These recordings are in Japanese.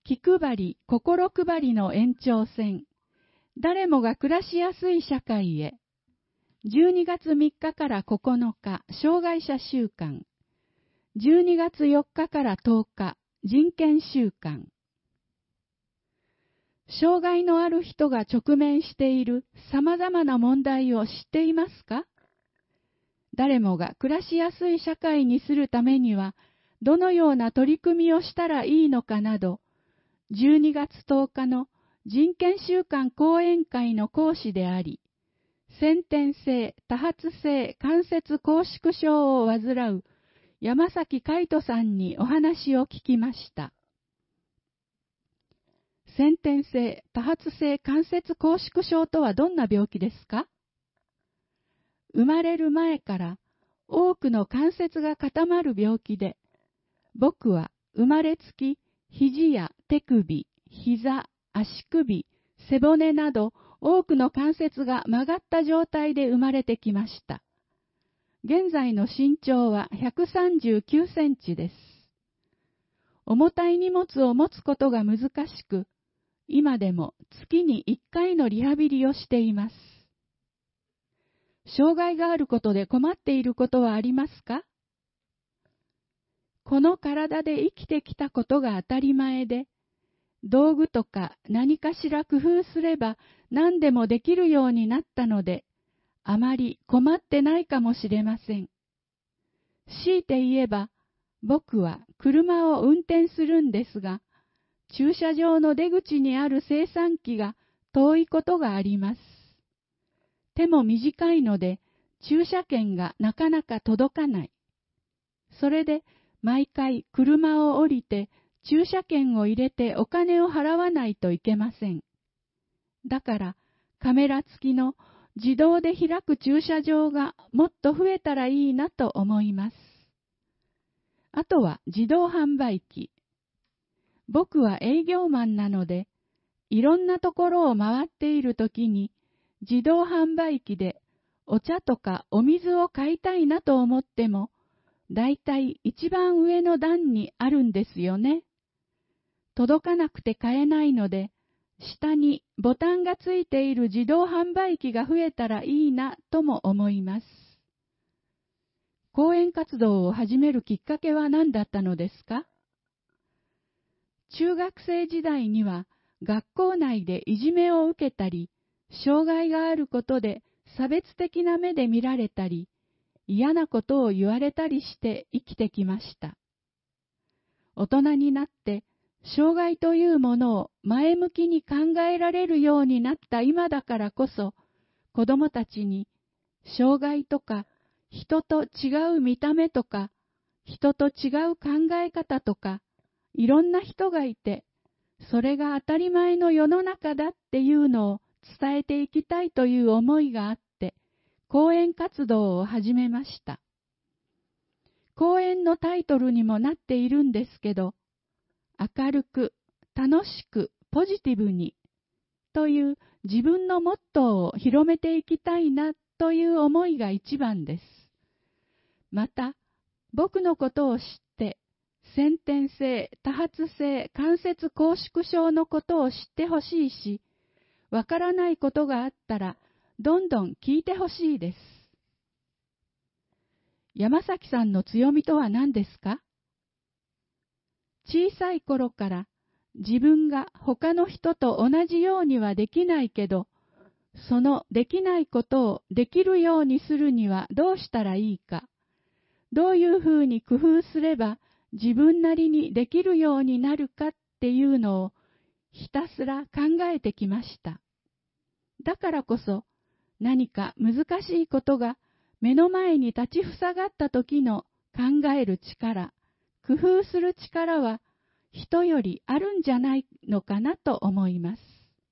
気配り、心配りの延長線、誰もが暮らしやすい社会へ。12月3日から9日、障害者週間。12月4日から10日、人権週間。障害のある人が直面している様々な問題を知っていますか？誰もが暮らしやすい社会にするためには、どのような取り組みをしたらいいのかなど、12月10日の人権週間講演会の講師であり、先天性、多発性関節拘縮症を患う山崎海人さんにお話を聞きました。先天性、多発性関節拘縮症とはどんな病気ですか？生まれる前から多くの関節が固まる病気で、僕は生まれつき肘や手首、膝、足首、背骨など多くの関節が曲がった状態で生まれてきました。現在の身長は139センチです。重たい荷物を持つことが難しく、今でも月に1回のリハビリをしています。障害があることで困っていることはありますか？この体で生きてきたことが当たり前で、道具とか何かしら工夫すれば何でもできるようになったので、あまり困ってないかもしれません。強いて言えば、僕は車を運転するんですが、駐車場の出口にある精算機が遠いことがあります。手も短いので、駐車券がなかなか届かない。それで、毎回車を降りて、駐車券を入れてお金を払わないといけません。だから、カメラ付きの自動で開く駐車場がもっと増えたらいいなと思います。あとは自動販売機。僕は営業マンなので、いろんなところを回っているときに、自動販売機でお茶とかお水を買いたいなと思っても、だいたい一番上の段にあるんですよね。届かなくて買えないので、下にボタンがついている自動販売機が増えたらいいなとも思います。講演活動を始めるきっかけは何だったのですか？中学生時代には学校内でいじめを受けたり、障害があることで差別的な目で見られたり、嫌なことを言われたりして生きてきました。大人になって障害というものを前向きに考えられるようになった今だからこそ、子供たちに障害とか人と違う見た目とか人と違う考え方とかいろんな人がいて、それが当たり前の世の中だっていうのを伝えていきたいという思いがあって、講演活動を始めました。講演のタイトルにもなっているんですけど、明るく、楽しく、ポジティブにという自分のモットーを広めていきたいなという思いが一番です。また、僕のことを知って、先天性、多発性関節拘縮症のことを知ってほしいし、わからないことがあったら、どんどん聞いてほしいです。山崎さんの強みとは何ですか？小さい頃から自分が他の人と同じようにはできないけど、そのできないことをできるようにするにはどうしたらいいか、どういうふうに工夫すれば自分なりにできるようになるかっていうのをひたすら考えてきました。だからこそ何か難しいことが目の前に立ちふさがった時の考える力、工夫する力は人よりあるんじゃないのかなと思います。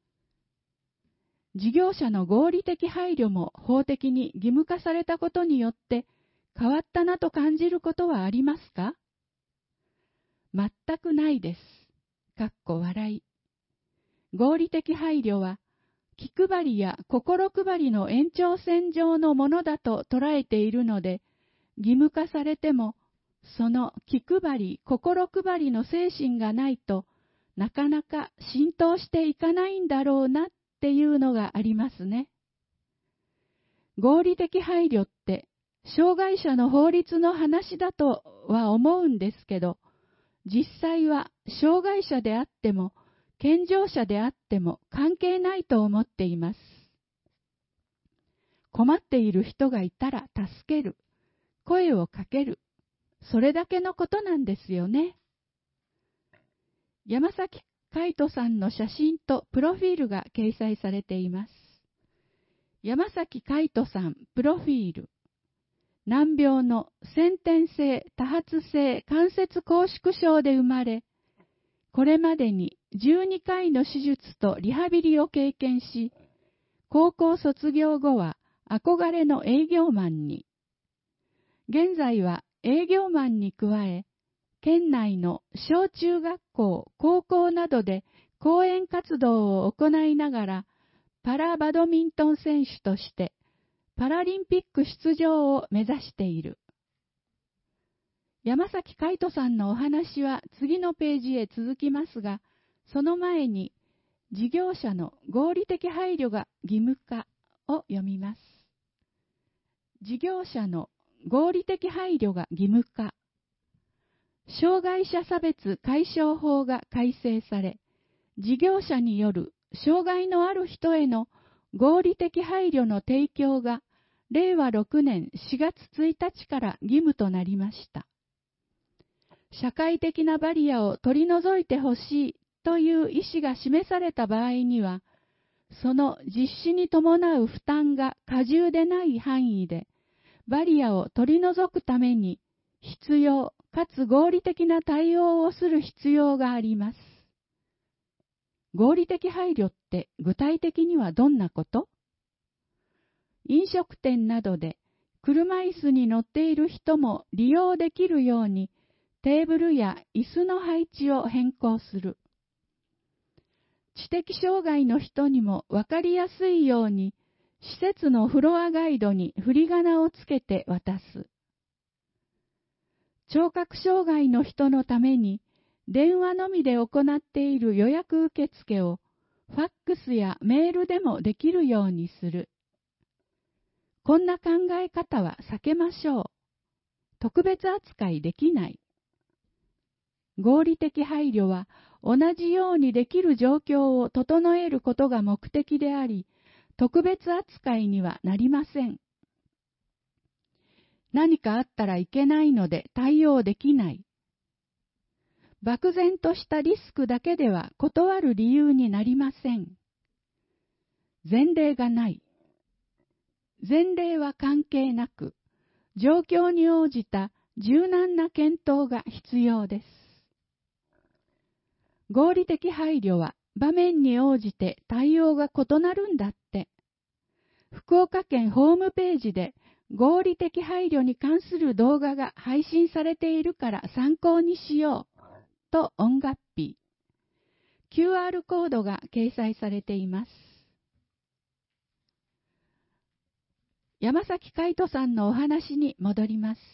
事業者の合理的配慮も法的に義務化されたことによって変わったなと感じることはありますか？全くないです。笑い。合理的配慮は気配りや心配りの延長線上のものだと捉えているので、義務化されてもその気配り、心配りの精神がないとなかなか浸透していかないんだろうなっていうのがありますね。合理的配慮って障害者の法律の話だとは思うんですけど、実際は障害者であっても健常者であっても関係ないと思っています。困っている人がいたら助ける、声をかける、それだけのことなんですよね。山崎海人さんの写真とプロフィールが掲載されています。山崎海人さんプロフィール。難病の先天性多発性関節拘縮症で生まれ、これまでに12回の手術とリハビリを経験し、高校卒業後は憧れの営業マンに。現在は営業マンに加え、県内の小中学校、高校などで講演活動を行いながら、パラバドミントン選手としてパラリンピック出場を目指している。山崎海人さんのお話は次のページへ続きますが、その前に事業者の合理的配慮が義務化を読みます。事業者の合理的配慮が義務化。障害者差別解消法が改正され、事業者による障害のある人への合理的配慮の提供が令和6年4月1日から義務となりました。社会的なバリアを取り除いてほしいという意思が示された場合には、その実施に伴う負担が過重でない範囲で、バリアを取り除くために必要かつ合理的な対応をする必要があります。合理的配慮って具体的にはどんなこと？飲食店などで車椅子に乗っている人も利用できるようにテーブルや椅子の配置を変更する。知的障害の人にも分かりやすいように施設のフロアガイドに振り仮名をつけて渡す。聴覚障害の人のために電話のみで行っている予約受付をファックスやメールでもできるようにする。こんな考え方は避けましょう。特別扱いできない。合理的配慮は同じようにできる状況を整えることが目的であり、特別扱いにはなりません。何かあったらいけないので対応できない。漠然としたリスクだけでは断る理由になりません。前例がない。前例は関係なく、状況に応じた柔軟な検討が必要です。合理的配慮は場面に応じて対応が異なるんだって。福岡県ホームページで合理的配慮に関する動画が配信されているから参考にしようと音楽日。QR コードが掲載されています。山崎海人さんのお話に戻ります。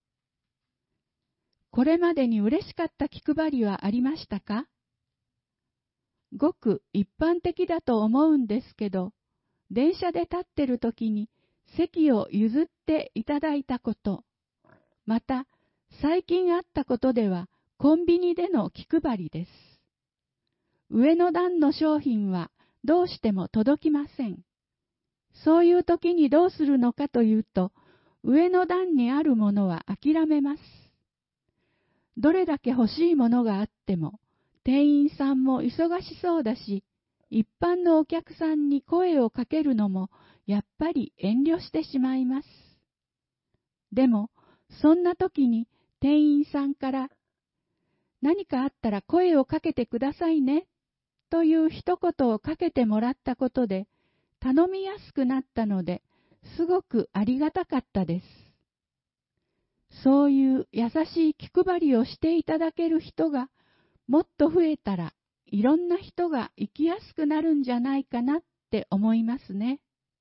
これまでに嬉しかった気配りはありましたか？ごく一般的だと思うんですけど、電車で立ってる時に席を譲っていただいたこと、また最近あったことではコンビニでの気配りです。上の段の商品はどうしても届きません。そういう時にどうするのかというと、上の段にあるものは諦めます。どれだけ欲しいものがあっても、店員さんも忙しそうだし、一般のお客さんに声をかけるのもやっぱり遠慮してしまいます。でも、そんな時に店員さんから何かあったら声をかけてくださいねという一言をかけてもらったことで頼みやすくなったので、すごくありがたかったです。そういう優しい気配りをしていただける人がもっと増えたら、いろんな人が生きやすくなるんじゃないかなって思いますね。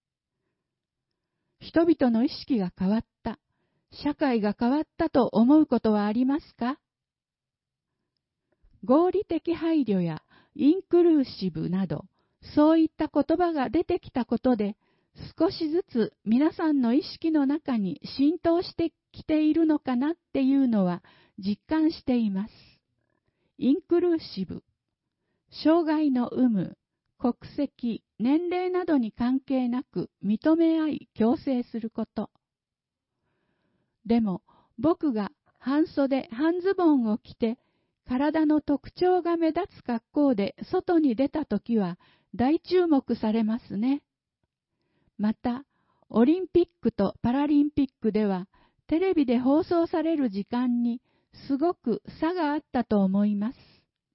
人々の意識が変わった、社会が変わったと思うことはありますか？ 合理的配慮やインクルーシブなど、そういった言葉が出てきたことで、少しずつ皆さんの意識の中に浸透してきているのかなっていうのは実感しています。インクルーシブ、障害の有無、国籍、年齢などに関係なく認め合い共生すること。でも僕が半袖、半ズボンを着て体の特徴が目立つ格好で外に出たときは大注目されますね。また、オリンピックとパラリンピックではテレビで放送される時間にすごく差があったと思います。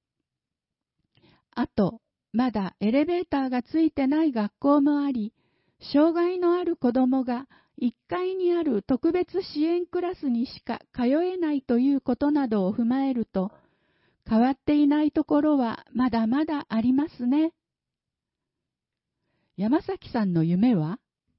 あと、まだエレベーターがついてない学校もあり、障害のある子どもが1階にある特別支援クラスにしか通えないということなどを踏まえると、変わっていないところはまだまだありますね。山崎さんの夢は？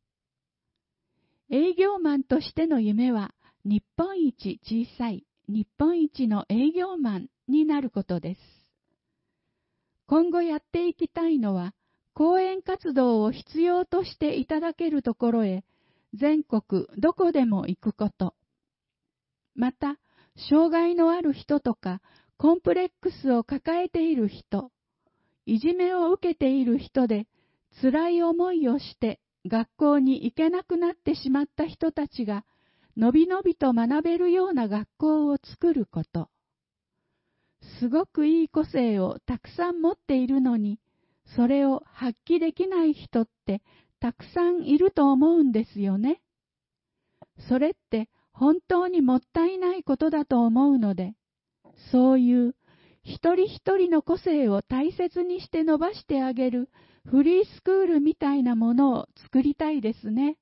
営業マンとしての夢は、日本一小さい日本一の営業マンになることです。今後やっていきたいのは、講演活動を必要としていただけるところへ、全国どこでも行くこと。また、障害のある人とか、コンプレックスを抱えている人、いじめを受けている人で、辛い思いをして学校に行けなくなってしまった人たちが、のびのびと学べるような学校を作ること。すごくいい個性をたくさん持っているのに、それを発揮できない人ってたくさんいると思うんですよね。それって本当にもったいないことだと思うので、そういう一人一人の個性を大切にして伸ばしてあげるフリースクールみたいなものを作りたいですね。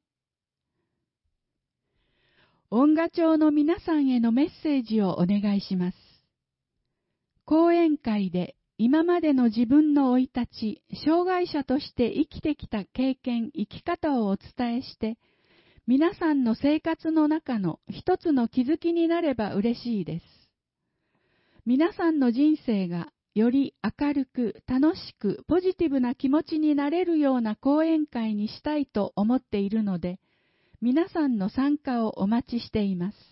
音楽町の皆さんへのメッセージをお願いします。講演会で今までの自分の生い立ち、障害者として生きてきた経験、生き方をお伝えして、皆さんの生活の中の一つの気づきになれば嬉しいです。皆さんの人生がより明るく、楽しく、ポジティブな気持ちになれるような講演会にしたいと思っているので、皆さんの参加をお待ちしています。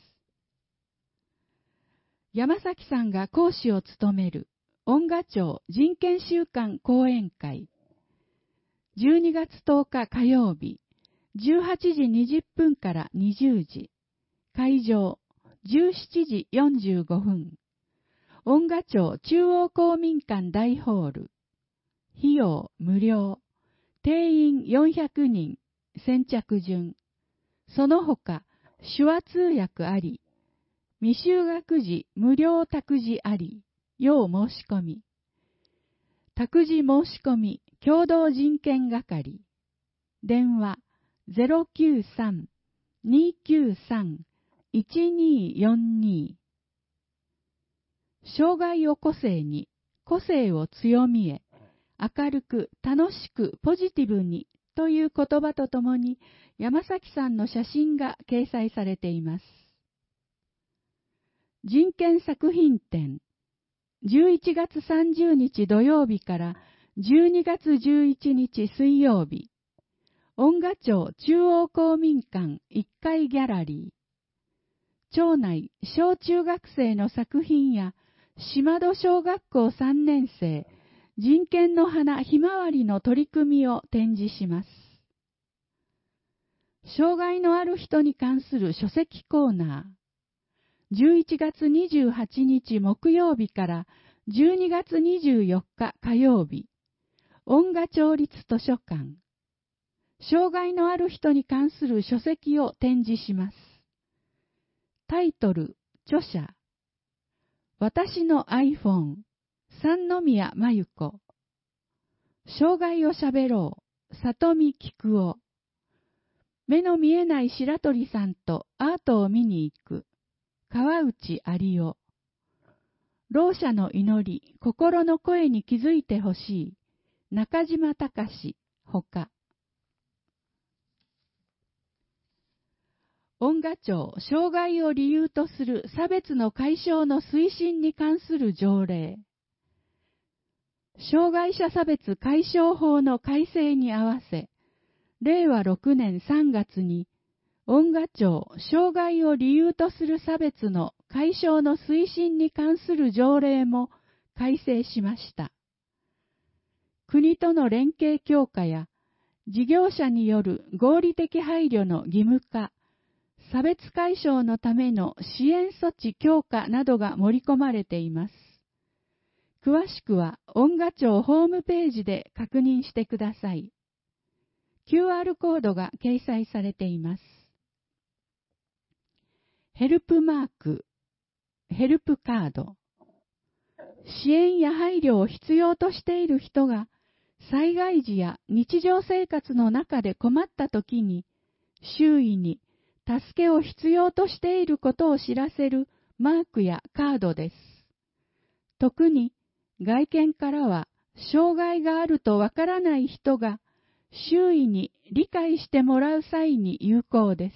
山崎さんが講師を務める音楽町人権週間講演会、12月10日火曜日、18時20分から20時、会場17時45分、音楽町中央公民館大ホール、費用無料、定員400人、先着順、その他手話通訳あり、未就学児無料託児あり、要申し込み。託児申し込み共同人権係。電話093-293-1242。障害を個性に、個性を強みへ、明るく楽しくポジティブにという言葉とともに、山崎さんの写真が掲載されています。人権作品展、11月30日土曜日から12月11日水曜日、音楽町中央公民館1階ギャラリー、町内小中学生の作品や島戸小学校3年生人権の花ひまわりの取り組みを展示します。障害のある人に関する書籍コーナー、11月28日木曜日から12月24日火曜日、音楽町立図書館、障害のある人に関する書籍を展示します。タイトル、著者、私の iPhone、三宮真由子、障害をしゃべろう、里見菊夫、目の見えない白鳥さんとアートを見に行く、川内有夫、ろう者の祈り、心の声に気づいてほしい、中島隆ほか。音楽町障害を理由とする差別の解消の推進に関する条例、 障害者差別解消法の改正に合わせ、令和6年3月に、恩賀町障害を理由とする差別の解消の推進に関する条例も改正しました。国との連携強化や、事業者による合理的配慮の義務化、差別解消のための支援措置強化などが盛り込まれています。詳しくは、恩賀町ホームページで確認してください。QR コードが掲載されています。ヘルプマーク、ヘルプカード。支援や配慮を必要としている人が、災害時や日常生活の中で困った時に、周囲に助けを必要としていることを知らせるマークやカードです。特に外見からは障害があるとわからない人が周囲に理解してもらう際に有効です。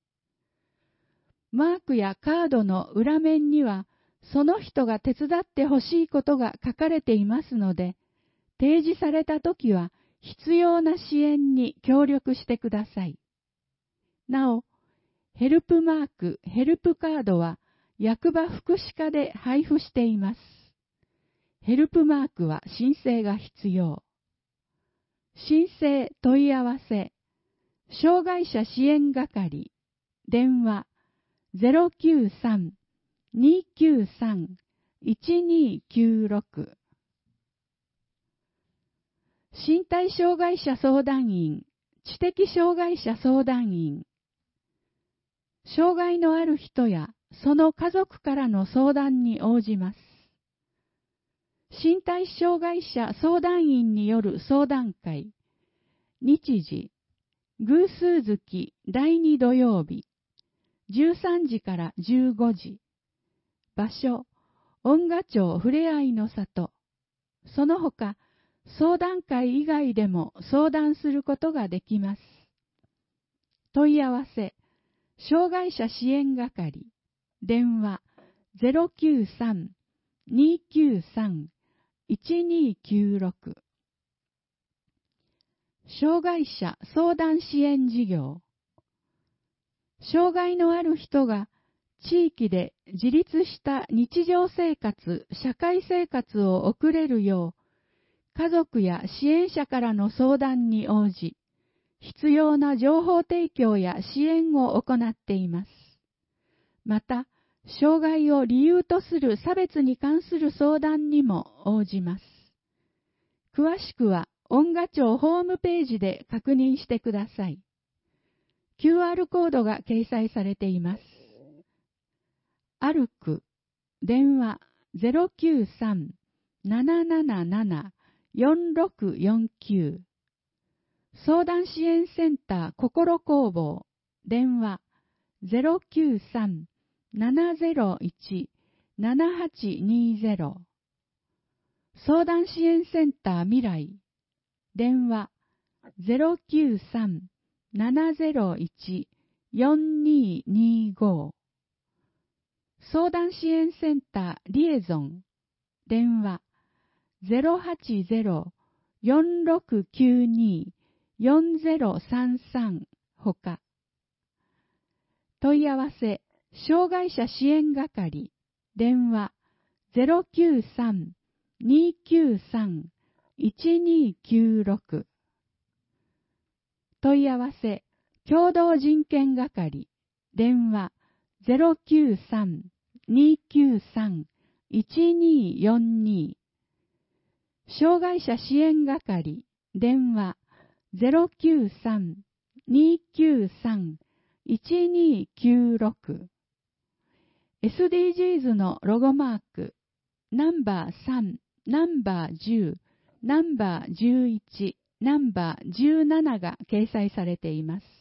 マークやカードの裏面にはその人が手伝ってほしいことが書かれていますので、提示されたときは必要な支援に協力してください。なお、ヘルプマーク、ヘルプカードは役場福祉課で配布しています。ヘルプマークは申請が必要。申請問い合わせ、障害者支援係、電話 093-293-1296。身体障害者相談員、知的障害者相談員。障害のある人やその家族からの相談に応じます。身体障害者相談員による相談会。日時、偶数月第2土曜日、13時から15時。場所、恩賀町ふれあいの里。その他、相談会以外でも相談することができます。問い合わせ、障害者支援係、電話 093-293-1296。障害者相談支援事業。障害のある人が地域で自立した日常生活、社会生活を送れるよう、家族や支援者からの相談に応じ、必要な情報提供や支援を行っています。また、障害を理由とする差別に関する相談にも応じます。詳しくは、恩賀町ホームページで確認してください。QR コードが掲載されています。歩く、電話 093-777-4649。相談支援センター心工房、電話 093-701-7820。相談支援センター未来、電話 093-701-4225。相談支援センターリエゾン、電話 080-4692-4033 ほか。問い合わせ、障害者支援係、電話 093-293-1296。問い合わせ、共同人権係、電話 093-293-1242。障害者支援係、電話 093-293-1296。SDGs のロゴマーク、ナンバー3、ナンバー10、ナンバー11、ナンバー17が掲載されています。